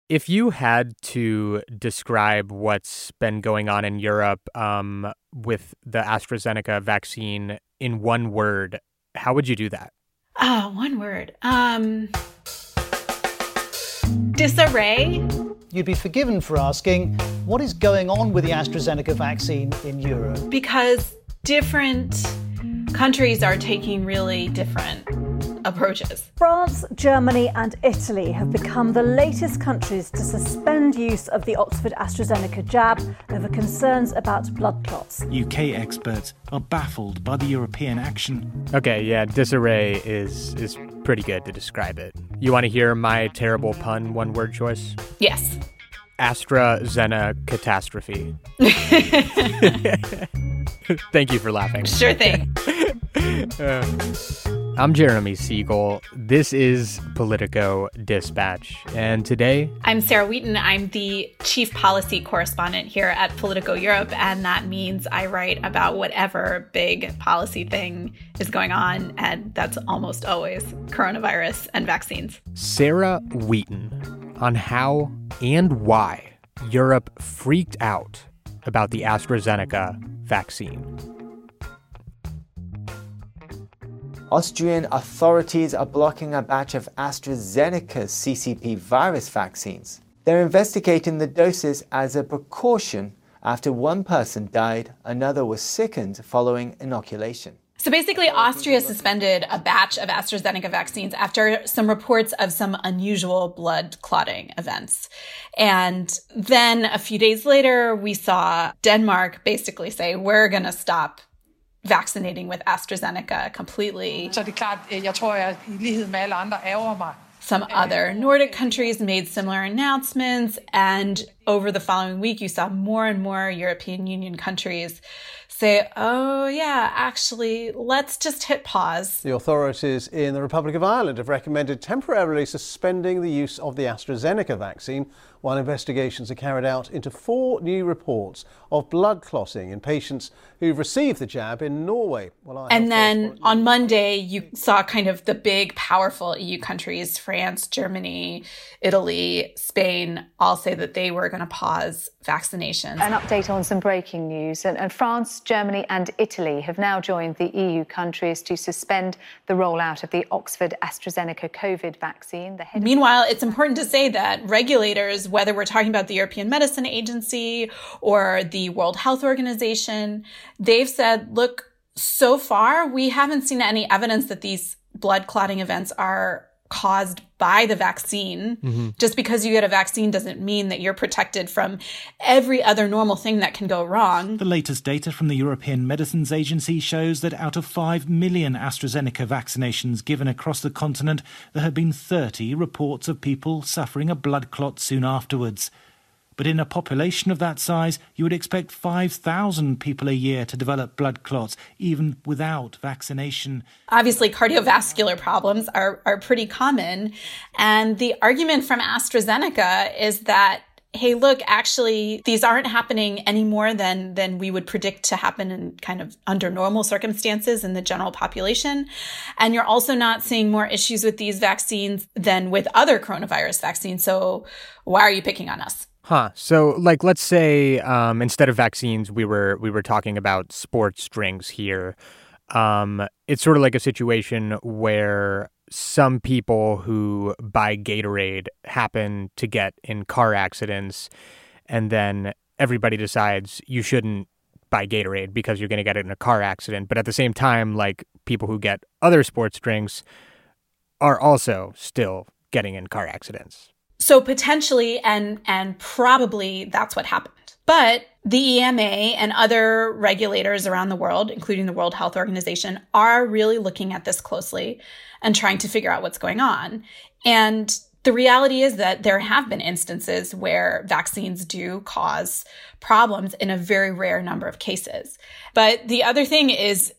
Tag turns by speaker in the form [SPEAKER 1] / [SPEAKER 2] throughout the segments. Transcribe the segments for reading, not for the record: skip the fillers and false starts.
[SPEAKER 1] If you had to describe what's been going on in Europe with the AstraZeneca vaccine in one word, how would you do that?
[SPEAKER 2] Oh, one word. Disarray.
[SPEAKER 3] You'd be forgiven for asking, what is going on with the AstraZeneca vaccine in Europe?
[SPEAKER 2] Because different countries are taking really different approaches.
[SPEAKER 4] France, Germany and Italy have become the latest countries to suspend use of the Oxford AstraZeneca jab over concerns about blood clots.
[SPEAKER 5] UK experts are baffled by the European action.
[SPEAKER 1] Okay, yeah, disarray is pretty good to describe it. You want to hear my terrible pun one-word choice?
[SPEAKER 2] Yes.
[SPEAKER 1] AstraZeneca catastrophe. Thank you for laughing.
[SPEAKER 2] Sure thing.
[SPEAKER 1] I'm Jeremy Siegel. This is Politico Dispatch. And today...
[SPEAKER 2] I'm Sarah Wheaton. I'm the chief policy correspondent here at Politico Europe. And that means I write about whatever big policy thing is going on. And that's almost always coronavirus and vaccines.
[SPEAKER 1] Sarah Wheaton on how and why Europe freaked out about the AstraZeneca vaccine.
[SPEAKER 6] Austrian authorities are blocking a batch of AstraZeneca's CCP virus vaccines. They're investigating the doses as a precaution after one person died, another was sickened following inoculation.
[SPEAKER 2] So basically, Austria suspended a batch of AstraZeneca vaccines after some reports of some unusual blood clotting events. And then a few days later, we saw Denmark basically say, we're going to stop vaccinating with AstraZeneca completely.
[SPEAKER 7] Så det klart, jeg tror, jeg I lighed med alle andre ærger mig.
[SPEAKER 2] Some other Nordic countries made similar announcements, and over the following week, you saw more and more European Union countries say, oh, yeah, actually, let's just hit pause.
[SPEAKER 8] The authorities in the Republic of Ireland have recommended temporarily suspending the use of the AstraZeneca vaccine while investigations are carried out into 4 new reports of blood clotting in patients who've received the jab in Norway.
[SPEAKER 2] And then on Monday, you saw kind of the big, powerful EU countries, France, Germany, Italy, Spain, all say that they were going to pause vaccinations.
[SPEAKER 9] An update on some breaking news. And France, Germany and Italy have now joined the EU countries to suspend the rollout of the Oxford AstraZeneca COVID vaccine.
[SPEAKER 2] Meanwhile, it's important to say that regulators, whether we're talking about the European Medicine Agency or the World Health Organization, they've said, look, so far, we haven't seen any evidence that these blood clotting events are caused by the vaccine. Mm-hmm. Just because you get a vaccine doesn't mean that you're protected from every other normal thing that can go wrong.
[SPEAKER 5] The latest data from the European Medicines Agency shows that out of 5 million AstraZeneca vaccinations given across the continent, there have been 30 reports of people suffering a blood clot soon afterwards. But in a population of that size, you would expect 5,000 people a year to develop blood clots, even without vaccination.
[SPEAKER 2] Obviously, cardiovascular problems are pretty common. And the argument from AstraZeneca is that, hey, look, actually, these aren't happening any more than we would predict to happen in kind of under normal circumstances in the general population. And you're also not seeing more issues with these vaccines than with other coronavirus vaccines. So why are you picking on us?
[SPEAKER 1] Huh. So, like, let's say instead of vaccines, we were talking about sports drinks here. It's sort of like a situation where some people who buy Gatorade happen to get in car accidents, and then everybody decides you shouldn't buy Gatorade because you're going to get it in a car accident. But at the same time, like, people who get other sports drinks are also still getting in car accidents.
[SPEAKER 2] So potentially and probably that's what happened. But the EMA and other regulators around the world, including the World Health Organization, are really looking at this closely and trying to figure out what's going on. And the reality is that there have been instances where vaccines do cause problems in a very rare number of cases. But the other thing is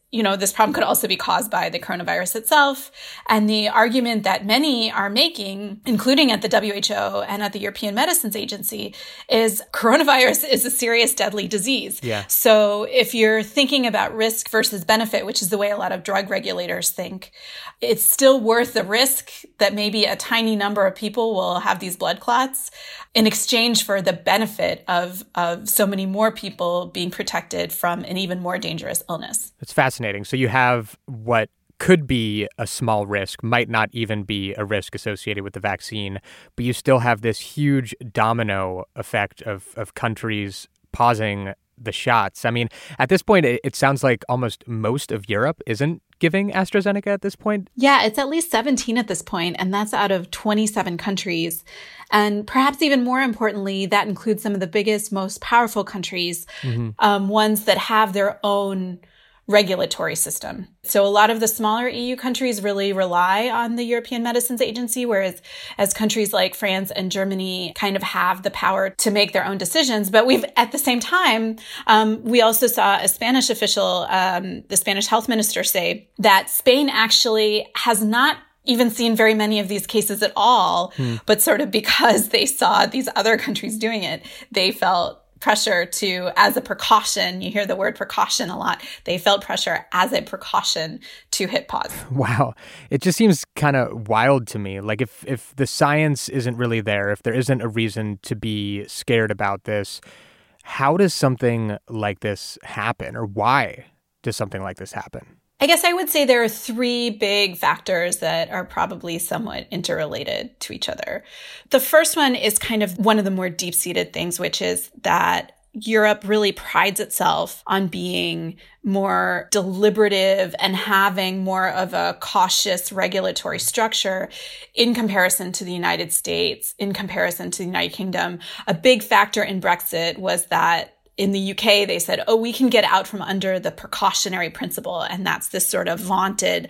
[SPEAKER 2] this problem could also be caused by the coronavirus itself. And the argument that many are making, including at the WHO and at the European Medicines Agency, is coronavirus is a serious deadly disease.
[SPEAKER 1] Yeah.
[SPEAKER 2] So if you're thinking about risk versus benefit, which is the way a lot of drug regulators think, it's still worth the risk that maybe a tiny number of people will have these blood clots in exchange for the benefit of so many more people being protected from an even more dangerous illness.
[SPEAKER 1] It's fascinating. So you have what could be a small risk, might not even be a risk associated with the vaccine, but you still have this huge domino effect of countries pausing the shots. I mean, at this point, it sounds like almost most of Europe isn't giving AstraZeneca at this point?
[SPEAKER 2] Yeah, it's at least 17 at this point, and that's out of 27 countries. And perhaps even more importantly, that includes some of the biggest, most powerful countries, ones that have their own regulatory system. So a lot of the smaller EU countries really rely on the European Medicines Agency, whereas as countries like France and Germany kind of have the power to make their own decisions. But at the same time, we also saw a Spanish official, the Spanish health minister, say that Spain actually has not even seen very many of these cases at all, but sort of because they saw these other countries doing it, they felt pressure to, as a precaution, you hear the word precaution a lot, they felt pressure as a precaution to hit pause.
[SPEAKER 1] Wow. It just seems kind of wild to me. Like if the science isn't really there, if there isn't a reason to be scared about this, how does something like this happen, or why does something like this happen?
[SPEAKER 2] I guess I would say there are three big factors that are probably somewhat interrelated to each other. The first one is kind of one of the more deep-seated things, which is that Europe really prides itself on being more deliberative and having more of a cautious regulatory structure in comparison to the United States, in comparison to the United Kingdom. A big factor in Brexit was that in the UK, they said, we can get out from under the precautionary principle. And that's this sort of vaunted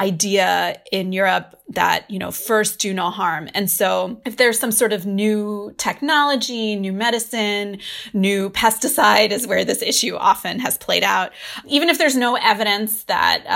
[SPEAKER 2] idea in Europe that, first do no harm. And so if there's some sort of new technology, new medicine, new pesticide is where this issue often has played out. Even if there's no evidence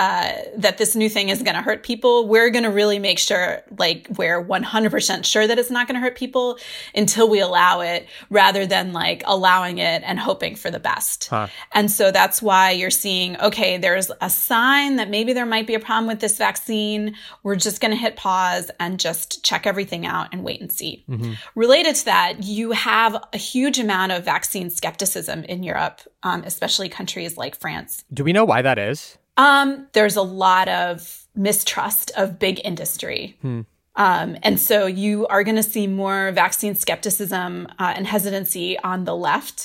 [SPEAKER 2] that this new thing is going to hurt people, we're going to really make sure, we're 100% sure that it's not going to hurt people until we allow it, rather than allowing it and hoping for the best. And so that's why you're seeing, okay, there's a sign that maybe there might be a problem with this vaccine. We're just going to hit pause and just check everything out and wait and see. Related to that, you have a huge amount of vaccine skepticism in Europe, especially countries like France.
[SPEAKER 1] Do we know why that is?
[SPEAKER 2] There's a lot of mistrust of big industry. And so you are going to see more vaccine skepticism and hesitancy on the left.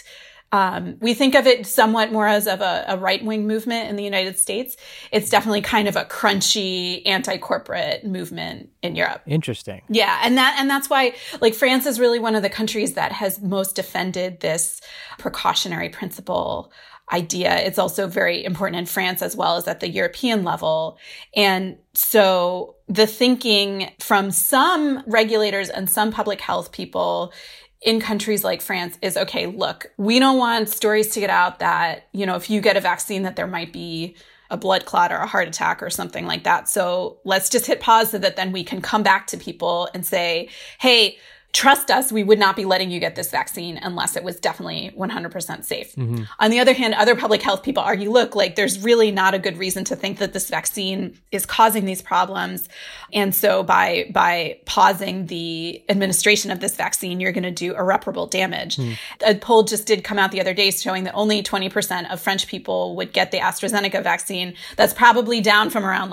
[SPEAKER 2] We think of it somewhat more as of a right-wing movement in the United States. It's definitely kind of a crunchy anti-corporate movement in Europe.
[SPEAKER 1] Interesting.
[SPEAKER 2] Yeah. And that's why France is really one of the countries that has most defended this precautionary principle idea. It's also very important in France as well as at the European level. And so the thinking from some regulators and some public health people in countries like France is, okay, look, we don't want stories to get out that, if you get a vaccine that there might be a blood clot or a heart attack or something like that. So let's just hit pause so that then we can come back to people and say, hey, trust us, we would not be letting you get this vaccine unless it was definitely 100% safe. On the other hand, other public health people argue, look, there's really not a good reason to think that this vaccine is causing these problems. And so by pausing the administration of this vaccine, you're going to do irreparable damage. A poll just did come out the other day showing that only 20% of French people would get the AstraZeneca vaccine. That's probably down from around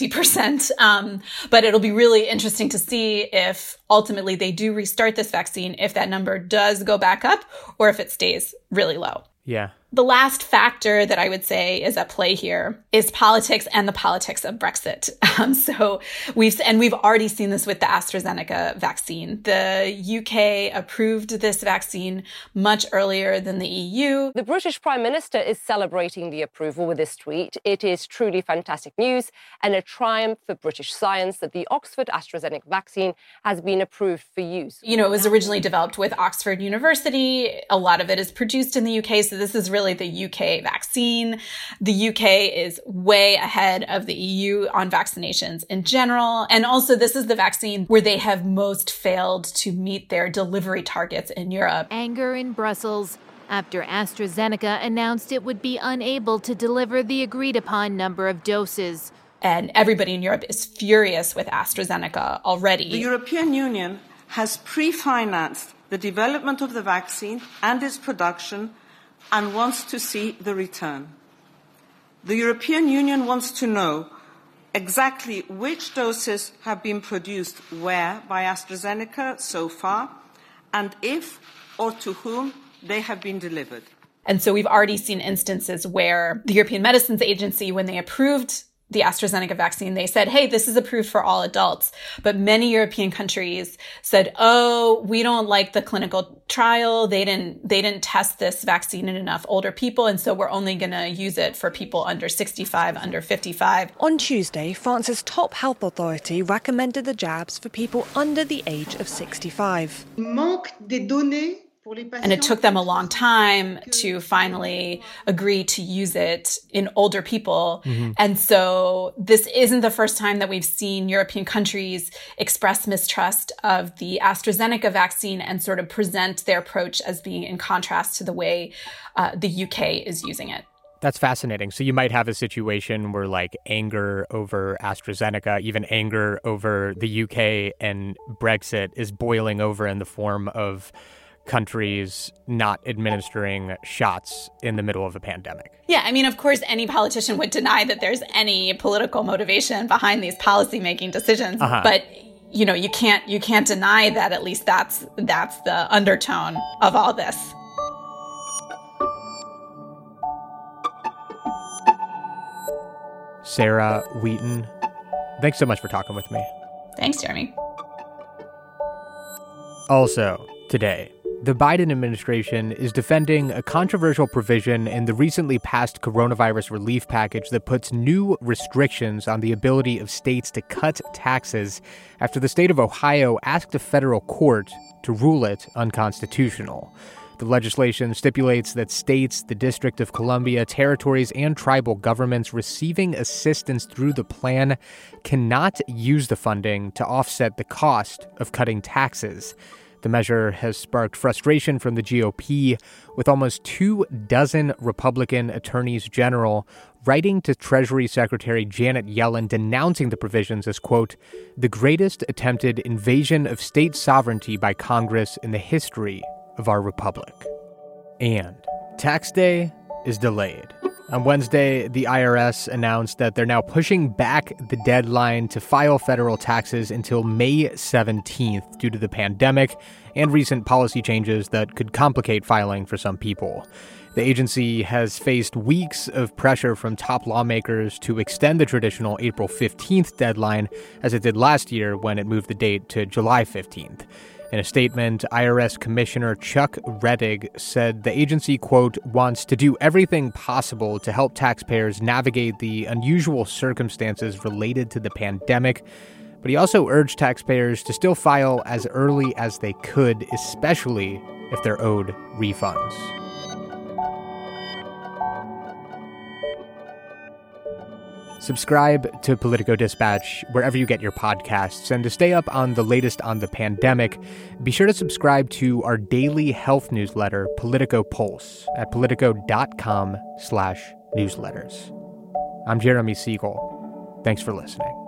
[SPEAKER 2] 50%. But it'll be really interesting to see if ultimately they do restart this vaccine, if that number does go back up or if it stays really low.
[SPEAKER 1] Yeah.
[SPEAKER 2] The last factor that I would say is at play here is politics and the politics of Brexit. So we've already seen this with the AstraZeneca vaccine. The UK approved this vaccine much earlier than the EU.
[SPEAKER 10] The British Prime Minister is celebrating the approval with this tweet. It is truly fantastic news and a triumph for British science that the Oxford AstraZeneca vaccine has been approved for use.
[SPEAKER 2] It was originally developed with Oxford University. A lot of it is produced in the UK. So this is really particularly the UK vaccine. The UK is way ahead of the EU on vaccinations in general. And also, this is the vaccine where they have most failed to meet their delivery targets in Europe.
[SPEAKER 11] Anger in Brussels after AstraZeneca announced it would be unable to deliver the agreed-upon number of doses.
[SPEAKER 2] And everybody in Europe is furious with AstraZeneca already.
[SPEAKER 12] The European Union has pre-financed the development of the vaccine and its production and wants to see the return. The European Union wants to know exactly which doses have been produced where by AstraZeneca so far, and if or to whom they have been delivered.
[SPEAKER 2] And so we've already seen instances where the European Medicines Agency, when they approved the AstraZeneca vaccine, they said, hey, this is approved for all adults. But many European countries said, oh, we don't like the clinical trial. They didn't test this vaccine in enough older people. And so we're only going to use it for people under 65, under 55.
[SPEAKER 13] On Tuesday, France's top health authority recommended the jabs for people under the age of 65.
[SPEAKER 2] And it took them a long time to finally agree to use it in older people. Mm-hmm. And so this isn't the first time that we've seen European countries express mistrust of the AstraZeneca vaccine and sort of present their approach as being in contrast to the way the UK is using it.
[SPEAKER 1] That's fascinating. So you might have a situation where like anger over AstraZeneca, even anger over the UK and Brexit is boiling over in the form of countries not administering shots in the middle of a pandemic.
[SPEAKER 2] Yeah, I mean, of course, any politician would deny that there's any political motivation behind these policy-making decisions. Uh-huh. But, you know, you can't deny that at least that's the undertone of all this.
[SPEAKER 1] Sarah Wheaton, thanks so much for talking with me.
[SPEAKER 2] Thanks, Jeremy.
[SPEAKER 1] Also, today, the Biden administration is defending a controversial provision in the recently passed coronavirus relief package that puts new restrictions on the ability of states to cut taxes after the state of Ohio asked a federal court to rule it unconstitutional. The legislation stipulates that states, the District of Columbia, territories, and tribal governments receiving assistance through the plan cannot use the funding to offset the cost of cutting taxes. The measure has sparked frustration from the GOP, with almost 24 Republican attorneys general writing to Treasury Secretary Janet Yellen denouncing the provisions as, quote, the greatest attempted invasion of state sovereignty by Congress in the history of our republic. And tax day is delayed. On Wednesday, the IRS announced that they're now pushing back the deadline to file federal taxes until May 17th due to the pandemic and recent policy changes that could complicate filing for some people. The agency has faced weeks of pressure from top lawmakers to extend the traditional April 15th deadline, as it did last year when it moved the date to July 15th. In a statement, IRS Commissioner Chuck Rettig said the agency, quote, wants to do everything possible to help taxpayers navigate the unusual circumstances related to the pandemic. But he also urged taxpayers to still file as early as they could, especially if they're owed refunds. Subscribe to Politico Dispatch wherever you get your podcasts, and to stay up on the latest on the pandemic, be sure to subscribe to our daily health newsletter, Politico Pulse, at politico.com/newsletters. I'm Jeremy Siegel. Thanks for listening.